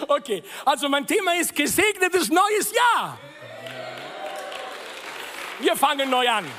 Okay, also mein Thema ist gesegnetes neues Jahr. Wir fangen neu an.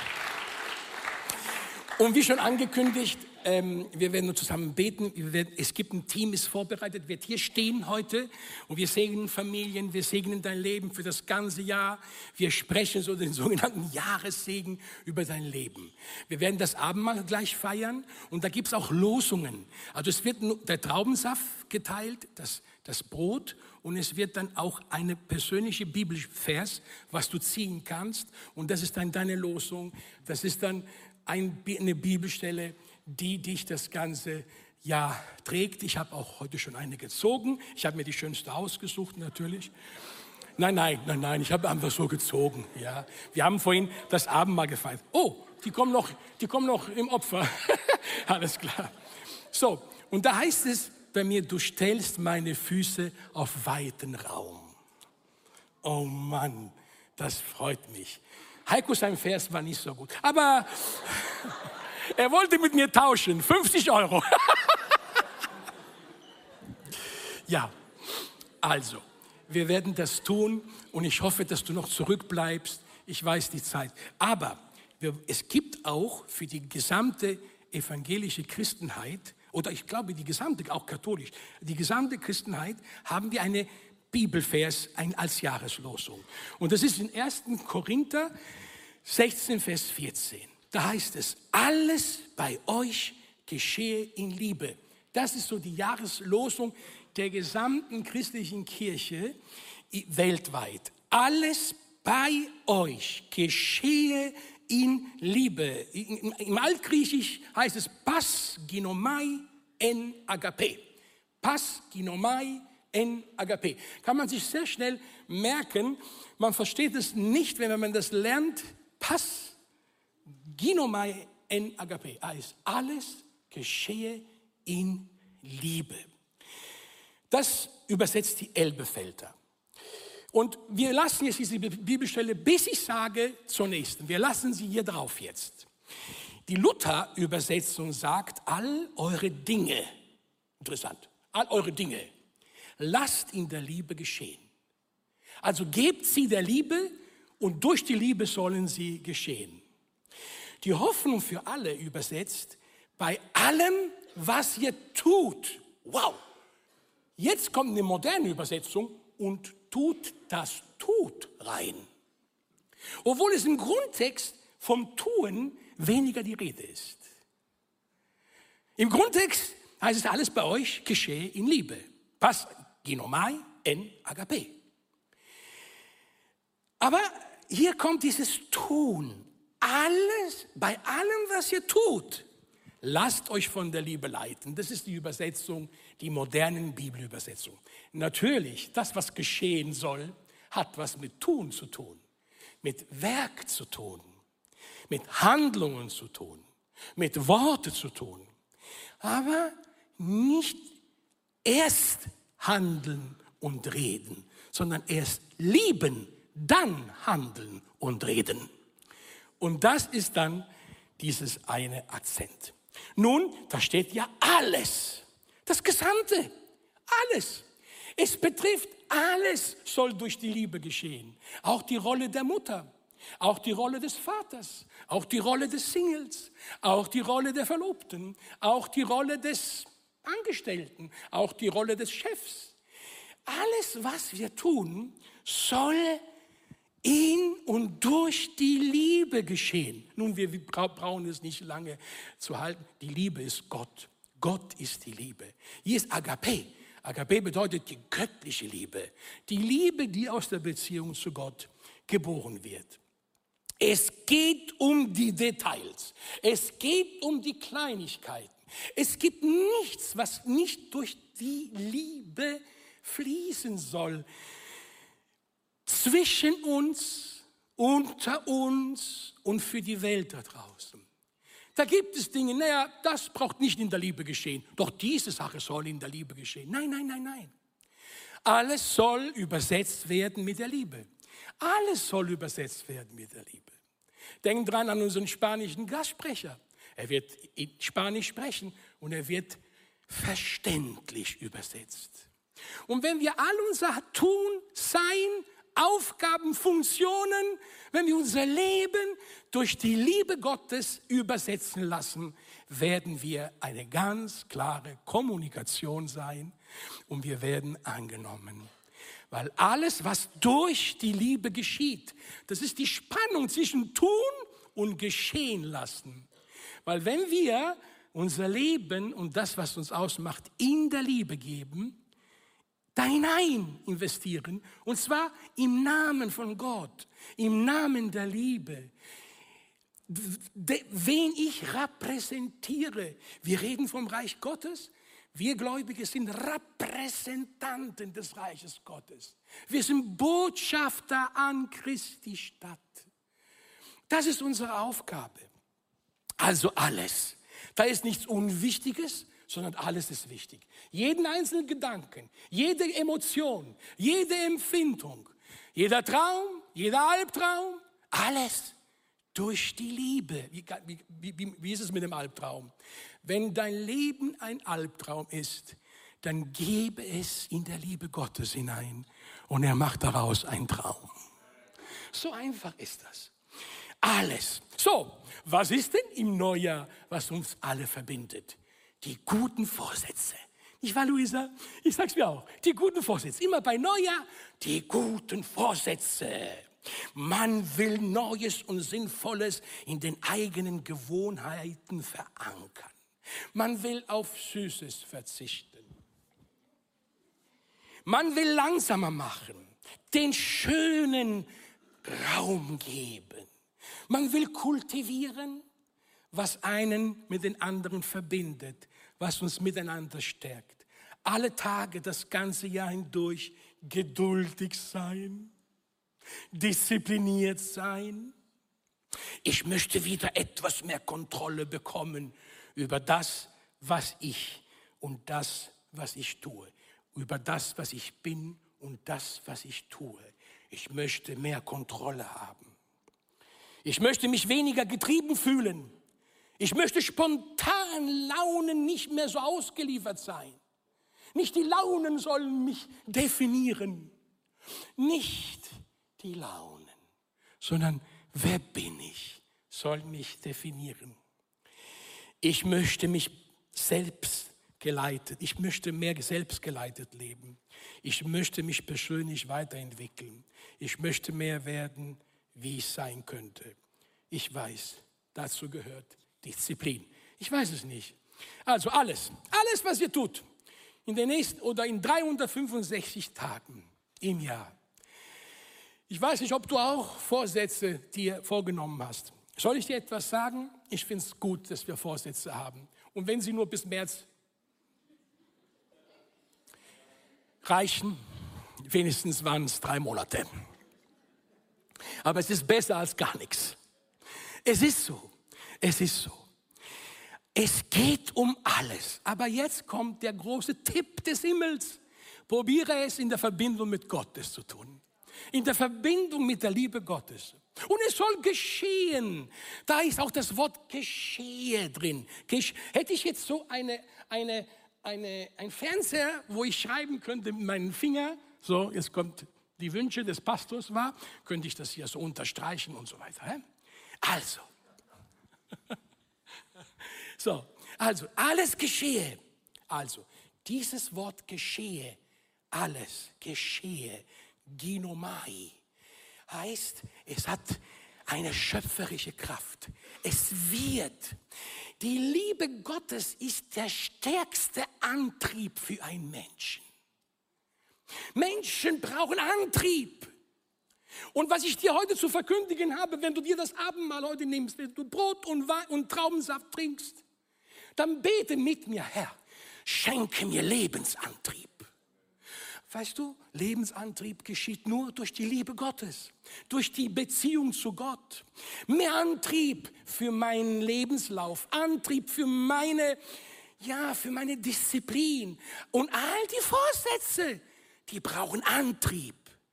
Und wie schon angekündigt, wir werden zusammen beten. Es gibt ein Team, ist vorbereitet, wird hier stehen heute. Und wir segnen Familien, wir segnen dein Leben für das ganze Jahr. Wir sprechen so den sogenannten Jahressegen über dein Leben. Wir werden das Abendmahl gleich feiern. Und da gibt es auch Losungen. Also es wird der Traubensaft geteilt, das Brot. Und es wird dann auch eine persönliche Bibelvers, was du ziehen kannst. Und das ist dann deine Losung. Das ist dann eine Bibelstelle, die dich das ganze Jahr trägt. Ich habe auch heute schon eine gezogen. Ich habe mir die schönste ausgesucht natürlich. Nein, ich habe einfach so gezogen. Ja. Wir haben vorhin das Abendmahl gefeiert. Oh, die kommen noch im Opfer. Alles klar. So, und da heißt es bei mir, du stellst meine Füße auf weiten Raum. Oh Mann, das freut mich. Heiko, sein Vers war nicht so gut, aber er wollte mit mir tauschen, 50 €. Ja, also, wir werden das tun und ich hoffe, dass du noch zurückbleibst. Ich weiß die Zeit. Aber es gibt auch für die gesamte evangelische Christenheit, oder ich glaube die gesamte, auch katholisch, die gesamte Christenheit haben wir eine Bibelvers als Jahreslosung. Und das ist in 1. Korinther 16, Vers 14. Da heißt es, alles bei euch geschehe in Liebe. Das ist so die Jahreslosung der gesamten christlichen Kirche weltweit. Alles bei euch geschehe in Liebe. Im Altgriechisch heißt es pas ginomai en agape. Pas ginomai en agape. Kann man sich sehr schnell merken. Man versteht es nicht, wenn man das lernt. Pas ginomai en agape. Heißt, alles geschehe in Liebe. Das übersetzt die Elberfelder. Und wir lassen jetzt diese Bibelstelle, bis ich sage zur nächsten. Wir lassen sie hier drauf jetzt. Die Luther-Übersetzung sagt, all eure Dinge, interessant, all eure Dinge, lasst in der Liebe geschehen. Also gebt sie der Liebe und durch die Liebe sollen sie geschehen. Die Hoffnung für alle übersetzt, bei allem, was ihr tut. Wow! Jetzt kommt eine moderne Übersetzung und tut das Tut rein. Obwohl es im Grundtext vom Tun weniger die Rede ist. Im Grundtext heißt es, alles bei euch geschehe in Liebe. Pas ginomai en agape. Aber hier kommt dieses Tun. Alles, bei allem, was ihr tut, lasst euch von der Liebe leiten. Das ist die Übersetzung, die modernen Bibelübersetzung. Natürlich, das, was geschehen soll, hat was mit Tun zu tun, mit Werk zu tun, mit Handlungen zu tun, mit Worte zu tun. Aber nicht erst handeln und reden, sondern erst lieben, dann handeln und reden. Und das ist dann dieses eine Akzent. Nun, da steht ja alles, das Gesamte, alles. Es betrifft alles, soll durch die Liebe geschehen. Auch die Rolle der Mutter, auch die Rolle des Vaters, auch die Rolle des Singles, auch die Rolle der Verlobten, auch die Rolle des Angestellten, auch die Rolle des Chefs. Alles, was wir tun, soll in und durch die Liebe geschehen. Nun, wir brauchen es nicht lange zu halten. Die Liebe ist Gott. Gott ist die Liebe. Hier ist Agape. Agape bedeutet die göttliche Liebe. Die Liebe, die aus der Beziehung zu Gott geboren wird. Es geht um die Details. Es geht um die Kleinigkeiten. Es gibt nichts, was nicht durch die Liebe fließen soll. Zwischen uns, unter uns und für die Welt da draußen. Da gibt es Dinge, naja, das braucht nicht in der Liebe geschehen. Doch diese Sache soll in der Liebe geschehen. Nein. Alles soll übersetzt werden mit der Liebe. Alles soll übersetzt werden mit der Liebe. Denkt dran an unseren spanischen Gastsprecher. Er wird in Spanisch sprechen und er wird verständlich übersetzt. Und wenn wir all unser Tun, Sein, Aufgaben, Funktionen, wenn wir unser Leben durch die Liebe Gottes übersetzen lassen, werden wir eine ganz klare Kommunikation sein und wir werden angenommen. Weil alles, was durch die Liebe geschieht, das ist die Spannung zwischen tun und geschehen lassen. Weil wenn wir unser Leben und das, was uns ausmacht, in der Liebe geben, da hinein investieren, und zwar im Namen von Gott, im Namen der Liebe, wen ich repräsentiere. Wir reden vom Reich Gottes. Wir Gläubige sind Repräsentanten des Reiches Gottes. Wir sind Botschafter an Christi Stadt. Das ist unsere Aufgabe. Also alles. Da ist nichts Unwichtiges, sondern alles ist wichtig. Jeden einzelnen Gedanken, jede Emotion, jede Empfindung, jeder Traum, jeder Albtraum, alles durch die Liebe. Wie ist es mit dem Albtraum? Wenn dein Leben ein Albtraum ist, dann gebe es in der Liebe Gottes hinein und er macht daraus einen Traum. So einfach ist das. Alles. So, was ist denn im Neujahr, was uns alle verbindet? Die guten Vorsätze. Nicht wahr, Luisa? Ich sag's mir auch. Die guten Vorsätze. Immer bei Neujahr, die guten Vorsätze. Man will Neues und Sinnvolles in den eigenen Gewohnheiten verankern. Man will auf Süßes verzichten. Man will langsamer machen, den Schönen Raum geben. Man will kultivieren, was einen mit den anderen verbindet, was uns miteinander stärkt. Alle Tage, das ganze Jahr hindurch geduldig sein, diszipliniert sein. Ich möchte wieder etwas mehr Kontrolle bekommen über das, was ich und das, was ich tue. Über das, was ich bin und das, was ich tue. Ich möchte mehr Kontrolle haben. Ich möchte mich weniger getrieben fühlen. Ich möchte spontan Launen nicht mehr so ausgeliefert sein. Nicht die Launen sollen mich definieren. Nicht die Launen, sondern wer bin ich, soll mich definieren. Ich möchte mich ich möchte mehr selbstgeleitet leben. Ich möchte mich persönlich weiterentwickeln. Ich möchte mehr werden, wie ich sein könnte. Ich weiß, dazu gehört Disziplin. Ich weiß es nicht. Also alles, was ihr tut, in den nächsten oder in 365 Tagen im Jahr. Ich weiß nicht, ob du auch Vorsätze dir vorgenommen hast. Soll ich dir etwas sagen? Ich finde es gut, dass wir Vorsätze haben. Und wenn sie nur bis März reichen, wenigstens waren es 3 Monate. Aber es ist besser als gar nichts. Es ist so. Es ist so. Es geht um alles. Aber jetzt kommt der große Tipp des Himmels. Probiere es in der Verbindung mit Gottes zu tun. In der Verbindung mit der Liebe Gottes. Und es soll geschehen. Da ist auch das Wort geschehe drin. Hätte ich jetzt so ein Fernseher, wo ich schreiben könnte mit meinem Finger, so, jetzt kommt die Wünsche des Pastors war, könnte ich das hier so unterstreichen und so weiter. Also. Also, alles geschehe. Also, dieses Wort geschehe, alles geschehe, ginomai, heißt, es hat eine schöpferische Kraft. Es wird. Die Liebe Gottes ist der stärkste Antrieb für einen Menschen. Menschen brauchen Antrieb. Und was ich dir heute zu verkündigen habe, wenn du dir das Abendmahl heute nimmst, wenn du Brot und Wein und Traubensaft trinkst, dann bete mit mir, Herr, schenke mir Lebensantrieb. Weißt du, Lebensantrieb geschieht nur durch die Liebe Gottes, durch die Beziehung zu Gott. Mehr Antrieb für meinen Lebenslauf, Antrieb für meine Disziplin. Und all die Vorsätze, die brauchen Antrieb.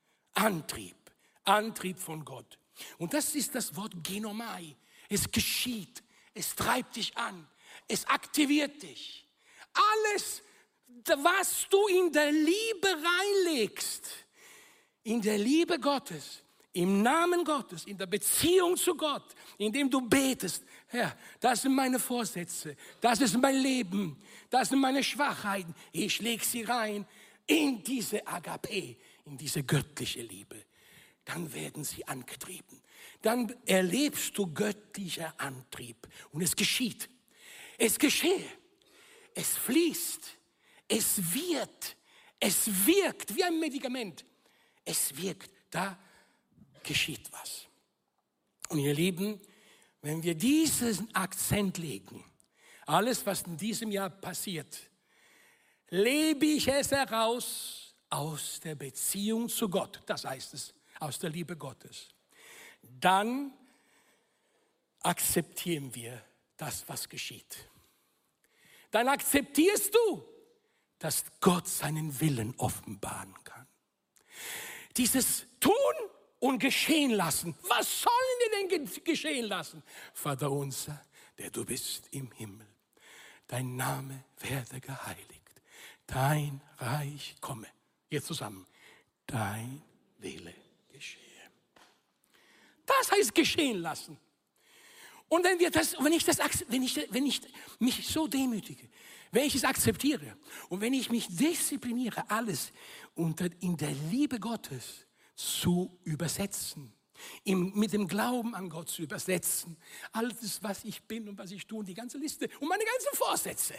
Antrieb von Gott. Und das ist das Wort Ginomai. Es geschieht, es treibt dich an, es aktiviert dich. Alles, was du in der Liebe reinlegst, in der Liebe Gottes, im Namen Gottes, in der Beziehung zu Gott, indem du betest, Herr, das sind meine Vorsätze, das ist mein Leben, das sind meine Schwachheiten. Ich lege sie rein in diese Agape, in diese göttliche Liebe. Dann werden sie angetrieben. Dann erlebst du göttlicher Antrieb. Und es geschieht. Es geschehe. Es fließt. Es wird. Es wirkt wie ein Medikament. Es wirkt. Da geschieht was. Und ihr Lieben, wenn wir diesen Akzent legen, alles, was in diesem Jahr passiert, lebe ich es heraus aus der Beziehung zu Gott. Das heißt es, aus der Liebe Gottes. Dann akzeptieren wir das, was geschieht. Dann akzeptierst du, dass Gott seinen Willen offenbaren kann. Dieses Tun und geschehen lassen. Was sollen wir denn geschehen lassen? Vater unser, der du bist im Himmel. Dein Name werde geheiligt. Dein Reich komme. Jetzt zusammen. Dein Wille geschehe. Das heißt geschehen lassen. Und wenn ich mich so demütige, wenn ich es akzeptiere und wenn ich mich diszipliniere, alles in der Liebe Gottes zu übersetzen, mit dem Glauben an Gott zu übersetzen, alles, was ich bin und was ich tue, und die ganze Liste und meine ganzen Vorsätze,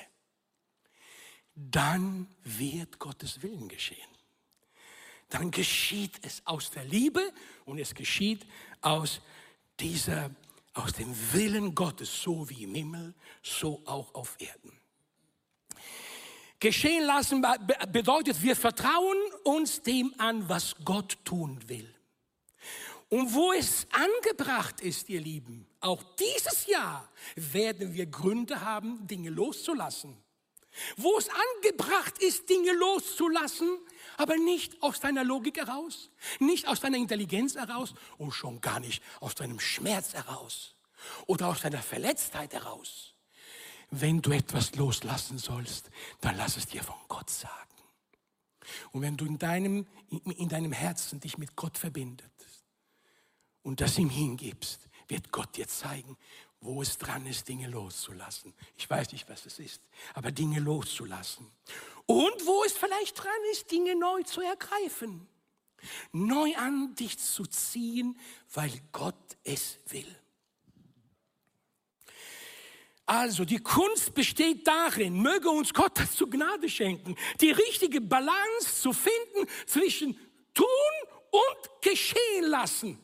dann wird Gottes Willen geschehen. Dann geschieht es aus der Liebe und es geschieht aus dem Willen Gottes, so wie im Himmel, so auch auf Erden. Geschehen lassen bedeutet, wir vertrauen uns dem an, was Gott tun will. Und wo es angebracht ist, ihr Lieben, auch dieses Jahr werden wir Gründe haben, Dinge loszulassen. Wo es angebracht ist, Dinge loszulassen, aber nicht aus deiner Logik heraus, nicht aus deiner Intelligenz heraus und schon gar nicht aus deinem Schmerz heraus oder aus deiner Verletztheit heraus. Wenn du etwas loslassen sollst, dann lass es dir von Gott sagen. Und wenn du in deinem Herzen dich mit Gott verbindest und das ihm hingibst, wird Gott dir zeigen, wo es dran ist, Dinge loszulassen. Ich weiß nicht, was es ist, aber Dinge loszulassen. Und wo es vielleicht dran ist, Dinge neu zu ergreifen. Neu an dich zu ziehen, weil Gott es will. Also die Kunst besteht darin, möge uns Gott dazu Gnade schenken, die richtige Balance zu finden zwischen tun und geschehen lassen.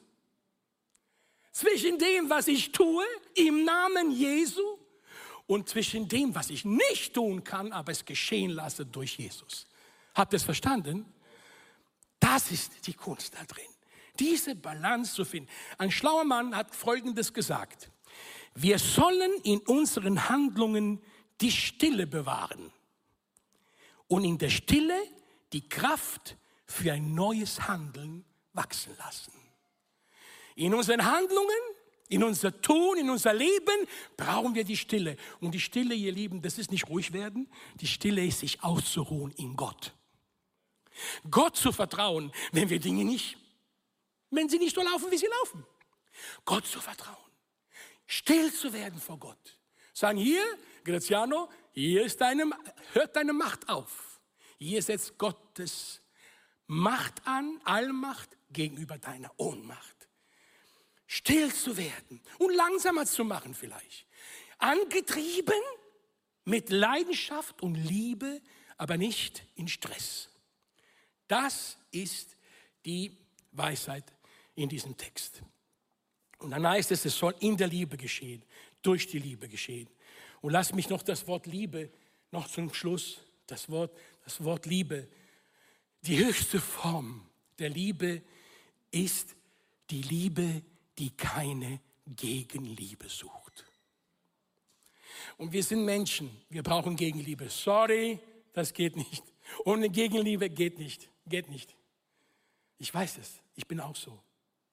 Zwischen dem, was ich tue, im Namen Jesu, und zwischen dem, was ich nicht tun kann, aber es geschehen lasse durch Jesus. Habt ihr es verstanden? Das ist die Kunst da drin, diese Balance zu finden. Ein schlauer Mann hat Folgendes gesagt: Wir sollen in unseren Handlungen die Stille bewahren und in der Stille die Kraft für ein neues Handeln wachsen lassen. In unseren Handlungen, in unser Tun, in unser Leben brauchen wir die Stille. Und die Stille, ihr Lieben, das ist nicht ruhig werden. Die Stille ist, sich auszuruhen in Gott. Gott zu vertrauen, wenn sie nicht so laufen, wie sie laufen. Gott zu vertrauen. Still zu werden vor Gott. Sagen, hier, Graziano, hört deine Macht auf. Hier setzt Gottes Macht an, Allmacht gegenüber deiner Ohnmacht. Still zu werden und langsamer zu machen vielleicht. Angetrieben mit Leidenschaft und Liebe, aber nicht in Stress. Das ist die Weisheit in diesem Text. Und dann heißt es soll in der Liebe geschehen, durch die Liebe geschehen. Und lass mich noch das Wort Liebe, noch zum Schluss, das Wort Liebe. Die höchste Form der Liebe ist die Liebe, die keine Gegenliebe sucht. Und wir sind Menschen, wir brauchen Gegenliebe. Sorry, das geht nicht. Ohne Gegenliebe geht nicht. Ich weiß es, ich bin auch so.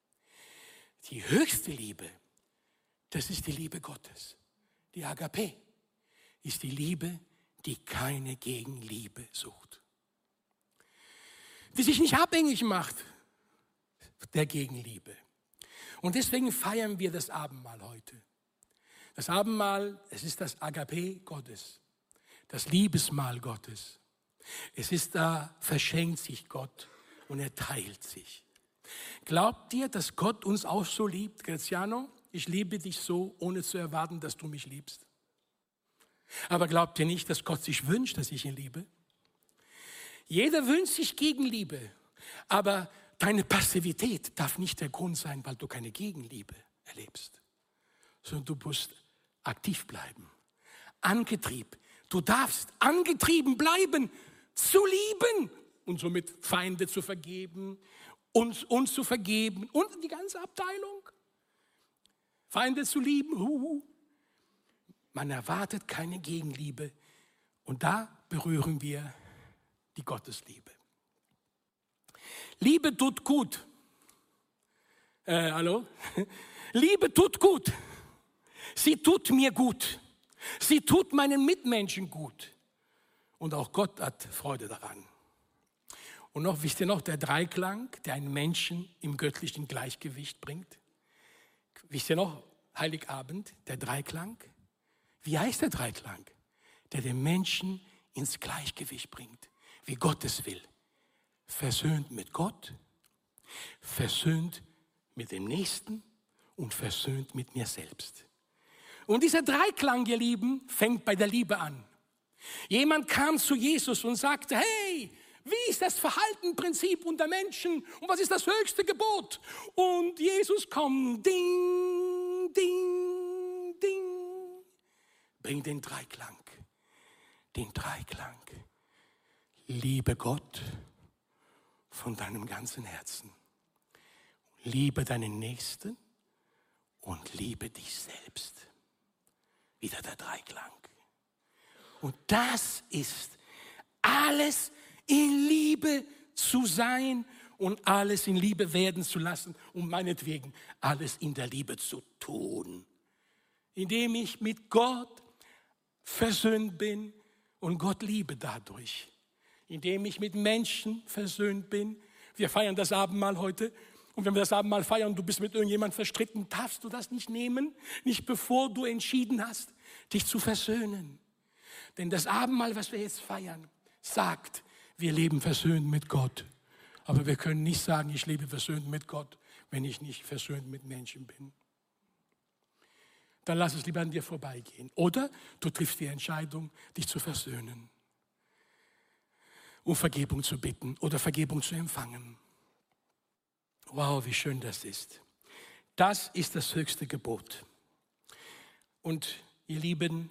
Die höchste Liebe, das ist die Liebe Gottes. Die Agape ist die Liebe, die keine Gegenliebe sucht. Die sich nicht abhängig macht der Gegenliebe. Und deswegen feiern wir das Abendmahl heute. Das Abendmahl, es ist das Agape Gottes, das Liebesmahl Gottes. Es ist, da verschenkt sich Gott und er teilt sich. Glaubt ihr, dass Gott uns auch so liebt, Graziano? Ich liebe dich so, ohne zu erwarten, dass du mich liebst. Aber glaubt ihr nicht, dass Gott sich wünscht, dass ich ihn liebe? Jeder wünscht sich Gegenliebe, aber deine Passivität darf nicht der Grund sein, weil du keine Gegenliebe erlebst, sondern du musst aktiv bleiben, angetrieben. Du darfst angetrieben bleiben, zu lieben und somit Feinde zu vergeben, uns zu vergeben und die ganze Abteilung. Feinde zu lieben, Man erwartet keine Gegenliebe und da berühren wir die Gottesliebe. Liebe tut gut. Hallo? Liebe tut gut. Sie tut mir gut. Sie tut meinen Mitmenschen gut. Und auch Gott hat Freude daran. Und noch, wisst ihr noch, der Dreiklang, der einen Menschen im göttlichen Gleichgewicht bringt? Wisst ihr noch, Heiligabend, der Dreiklang? Wie heißt der Dreiklang? Der den Menschen ins Gleichgewicht bringt, wie Gott es will. Versöhnt mit Gott, versöhnt mit dem Nächsten und versöhnt mit mir selbst. Und dieser Dreiklang, ihr Lieben, fängt bei der Liebe an. Jemand kam zu Jesus und sagte, hey, wie ist das Verhaltensprinzip unter Menschen und was ist das höchste Gebot? Und Jesus kommt, ding, ding, ding, bringt den Dreiklang. Liebe Gott von deinem ganzen Herzen. Liebe deinen Nächsten und liebe dich selbst. Wieder der Dreiklang. Und das ist alles in Liebe zu sein und alles in Liebe werden zu lassen und meinetwegen alles in der Liebe zu tun. Indem ich mit Gott versöhnt bin und Gott liebe dadurch. Indem ich mit Menschen versöhnt bin. Wir feiern das Abendmahl heute. Und wenn wir das Abendmahl feiern und du bist mit irgendjemandem verstritten, darfst du das nicht nehmen, nicht bevor du entschieden hast, dich zu versöhnen. Denn das Abendmahl, was wir jetzt feiern, sagt, wir leben versöhnt mit Gott. Aber wir können nicht sagen, ich lebe versöhnt mit Gott, wenn ich nicht versöhnt mit Menschen bin. Dann lass es lieber an dir vorbeigehen. Oder du triffst die Entscheidung, dich zu versöhnen. Um Vergebung zu bitten oder Vergebung zu empfangen. Wow, wie schön das ist. Das ist das höchste Gebot. Und ihr Lieben,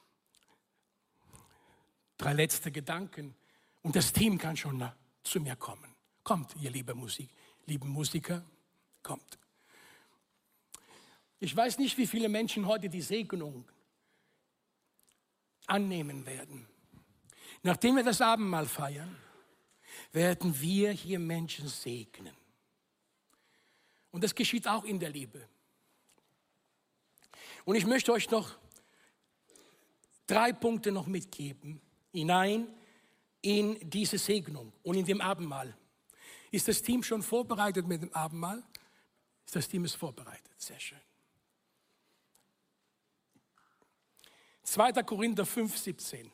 3 letzte Gedanken. Und das Team kann schon zu mir kommen. Kommt, ihr lieben Musiker, kommt. Ich weiß nicht, wie viele Menschen heute die Segnung annehmen werden. Nachdem wir das Abendmahl feiern, werden wir hier Menschen segnen. Und das geschieht auch in der Liebe. Und ich möchte euch noch 3 Punkte noch mitgeben, hinein in diese Segnung und in dem Abendmahl. Ist das Team schon vorbereitet mit dem Abendmahl? Das Team ist vorbereitet, sehr schön. 2. Korinther 5,17.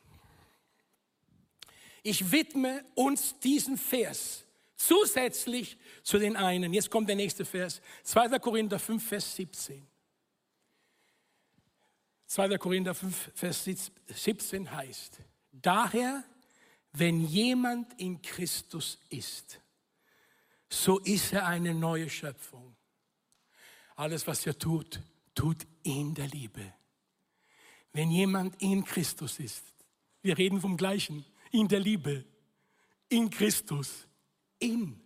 Ich widme uns diesen Vers zusätzlich zu den einen. Jetzt kommt der nächste Vers. 2. Korinther 5, Vers 17. 2. Korinther 5, Vers 17 heißt, daher, wenn jemand in Christus ist, so ist er eine neue Schöpfung. Alles, was er tut, tut in der Liebe. Wenn jemand in Christus ist, wir reden vom Gleichen, in der Liebe, in Christus, im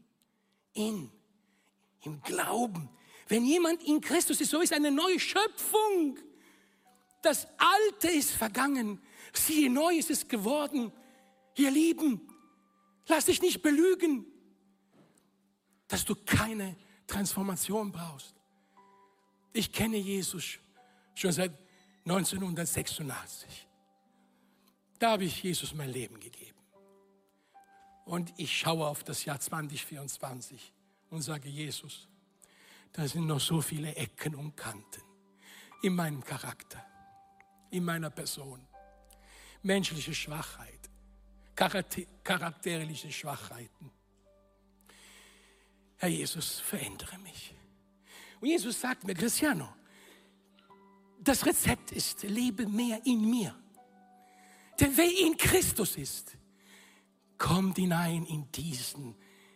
Glauben. Wenn jemand in Christus ist, so ist eine neue Schöpfung. Das Alte ist vergangen, siehe, neu ist es geworden. Ihr Lieben, lass dich nicht belügen, dass du keine Transformation brauchst. Ich kenne Jesus schon seit 1986. Da habe ich Jesus mein Leben gegeben. Und ich schaue auf das Jahr 2024 und sage, Jesus, da sind noch so viele Ecken und Kanten in meinem Charakter, in meiner Person. Menschliche Schwachheit, charakterliche Schwachheiten. Herr Jesus, verändere mich. Und Jesus sagt mir, Cristiano, das Rezept ist, lebe mehr in mir. Denn wer in Christus ist, kommt hinein in diesen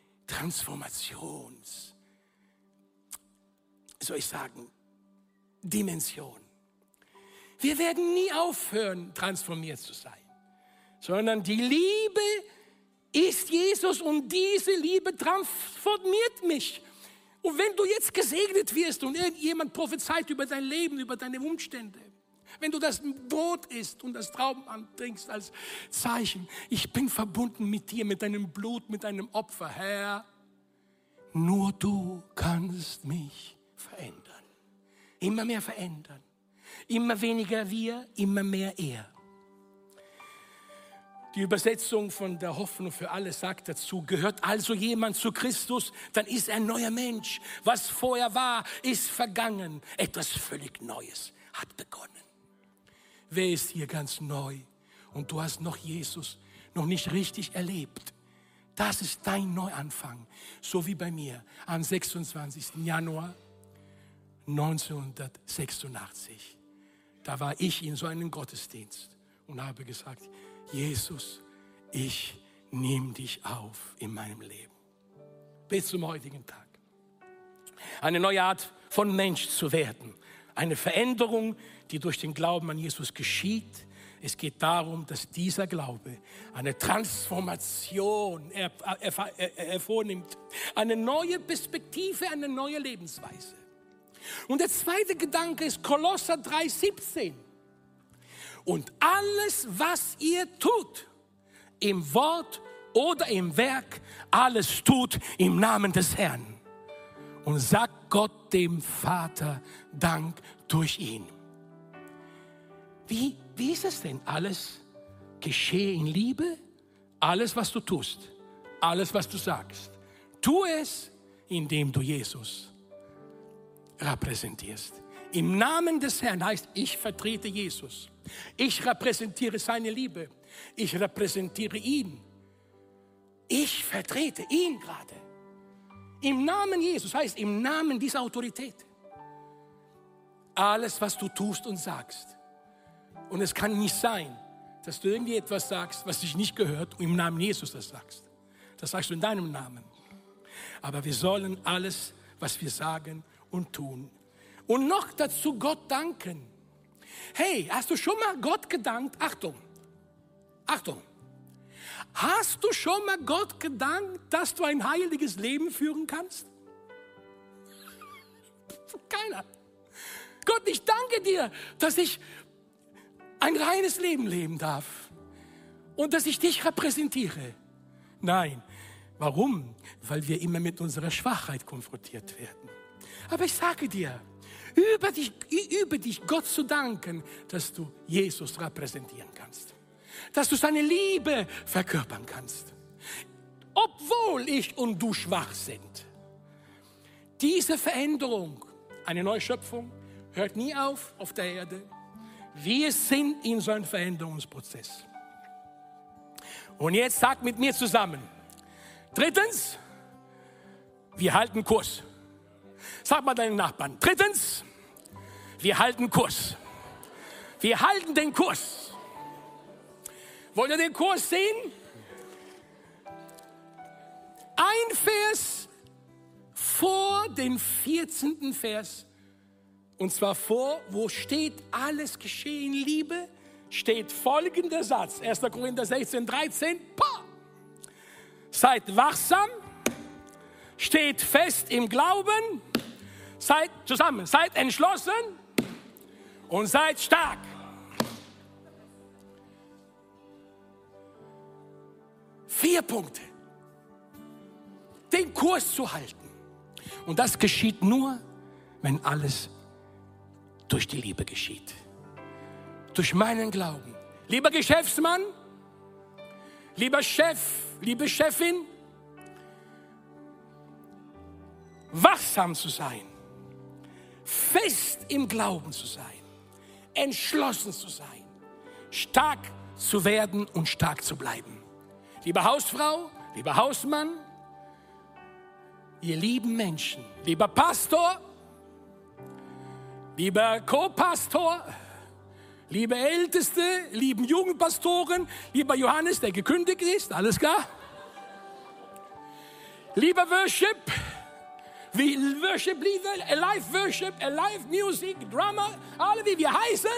Dimension. Wir werden nie aufhören, transformiert zu sein, sondern die Liebe ist Jesus und diese Liebe transformiert mich. Und wenn du jetzt gesegnet wirst und irgendjemand prophezeit über dein Leben, über deine Umstände, wenn du das Brot isst und das Traubenbrand trinkst als Zeichen, ich bin verbunden mit dir, mit deinem Blut, mit deinem Opfer, Herr, nur du kannst mich verändern. Immer mehr verändern. Immer weniger wir, immer mehr er. Die Übersetzung von der Hoffnung für alle sagt dazu, gehört also jemand zu Christus, dann ist er ein neuer Mensch. Was vorher war, ist vergangen. Etwas völlig Neues hat begonnen. Wer ist hier ganz neu und du hast noch Jesus noch nicht richtig erlebt? Das ist dein Neuanfang, so wie bei mir am 26. Januar 1986. Da war ich in so einem Gottesdienst und habe gesagt, Jesus, ich nehme dich auf in meinem Leben. Bis zum heutigen Tag. Eine neue Art von Mensch zu werden. Eine Veränderung, die durch den Glauben an Jesus geschieht. Es geht darum, dass dieser Glaube eine Transformation hervornimmt. Eine neue Perspektive, eine neue Lebensweise. Und der zweite Gedanke ist Kolosser 3,17. Und alles, was ihr tut, im Wort oder im Werk, alles tut im Namen des Herrn. Und sagt Gott dem Vater Dank durch ihn. Wie ist es denn? Alles geschehe in Liebe? Alles, was du tust, alles, was du sagst. Tu es, indem du Jesus repräsentierst. Im Namen des Herrn heißt, ich vertrete Jesus. Ich repräsentiere seine Liebe. Ich repräsentiere ihn. Ich vertrete ihn gerade. Im Namen Jesus heißt, im Namen dieser Autorität. Alles, was du tust und sagst. Und es kann nicht sein, dass du irgendwie etwas sagst, was dich nicht gehört und im Namen Jesus das sagst. Das sagst du in deinem Namen. Aber wir sollen alles, was wir sagen und tun. Und noch dazu Gott danken. Hey, hast du schon mal Gott gedankt? Achtung, Achtung. Hast du schon mal Gott gedankt, dass du ein heiliges Leben führen kannst? Keiner. Gott, ich danke dir, dass ich ein reines Leben leben darf und dass ich dich repräsentiere. Nein. Warum? Weil wir immer mit unserer Schwachheit konfrontiert werden. Aber ich sage dir, über dich Gott zu danken, dass du Jesus repräsentieren kannst. Dass du seine Liebe verkörpern kannst. Obwohl ich und du schwach sind. Diese Veränderung, eine Neuschöpfung, hört nie auf der Erde. Wir sind in so einem Veränderungsprozess. Und jetzt sagt mit mir zusammen. Drittens, wir halten Kurs. Sag mal deinen Nachbarn. Drittens, wir halten Kurs. Wir halten den Kurs. Wollt ihr den Kurs sehen? Ein Vers vor den 14. Vers. Und zwar wo steht, alles geschehe in Liebe, steht folgender Satz. 1. Korinther 16, 13. Seid wachsam, steht fest im Glauben, seid entschlossen und seid stark. Vier Punkte. Den Kurs zu halten. Und das geschieht nur, wenn alles durch die Liebe geschieht. Durch meinen Glauben. Lieber Geschäftsmann, Lieber Chef, liebe Chefin, wachsam zu sein, fest im Glauben zu sein, entschlossen zu sein, stark zu werden und stark zu bleiben. Liebe Hausfrau, lieber Hausmann, ihr lieben Menschen, lieber Pastor, lieber Co-Pastor, liebe Älteste, lieben Jugendpastoren, lieber Johannes, der gekündigt ist, alles klar? Lieber Worship, wie Worship Leader, Alive Worship, Alive Music, Drummer, alle wie wir heißen,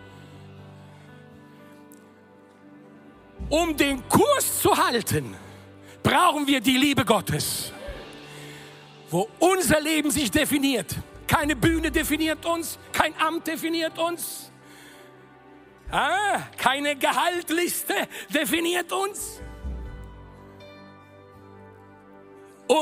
um den Kurs zu halten, brauchen wir die Liebe Gottes, wo unser Leben sich definiert. Keine Bühne definiert uns, kein Amt definiert uns, keine Gehaltsliste definiert uns.